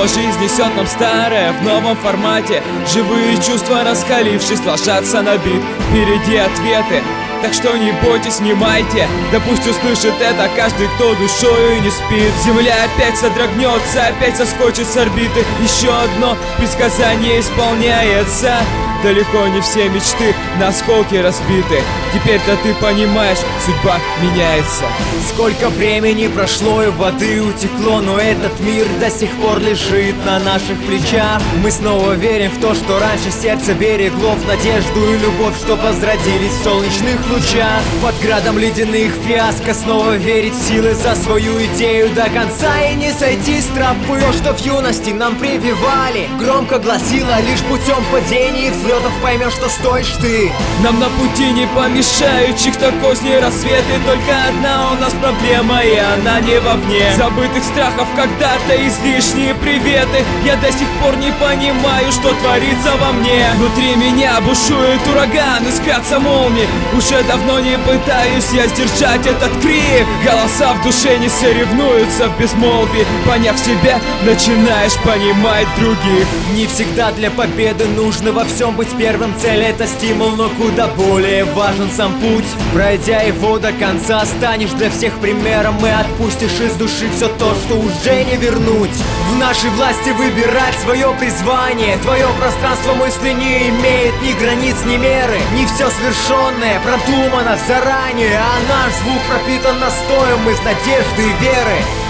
жизнь несет нам старое в новом формате. Живые чувства, раскалившись, ложатся на бит. Впереди ответы, так что не бойтесь, внимайте. Да пусть услышит это каждый, кто душою не спит. Земля опять содрогнется, опять соскочит с орбиты. Еще одно предсказание исполняется. Далеко не все мечты на осколки разбиты. Теперь-то ты понимаешь, судьба меняется. Сколько времени прошло и воды утекло, но этот мир до сих пор лежит на наших плечах. Мы снова верим в то, что раньше сердце берегло, в надежду и любовь, что возродились в солнечных лучах. Под градом ледяных фиаско снова верить в силы за свою идею до конца и не сойти с тропы. То, что в юности нам прививали, громко гласило: лишь путем падений и взлетов поймешь, что стоишь ты. Нам на пути не помешают чьих-то козней рассветы. Только одна у нас проблема, и она не вовне. Забытых страхов когда-то излишние приветы. Я до сих пор не понимаю, что творится во мне. Внутри меня бушует ураган, искрятся молнии. Уже давно не пытаюсь я сдержать этот крик. Голоса в душе не соревнуются в безмолвии. Поняв себя, начинаешь понимать других. Не всегда для победы нужно во всем быть первым. Цель — это стимул, но куда более важен сам путь. Пройдя его до конца, станешь для всех примером и отпустишь из души все то, что уже не вернуть. В нашей власти выбирать свое призвание. Твое пространство мысли не имеет ни границ, ни меры. Не все свершенное продумано заранее, а наш звук пропитан настоем из надежды и веры.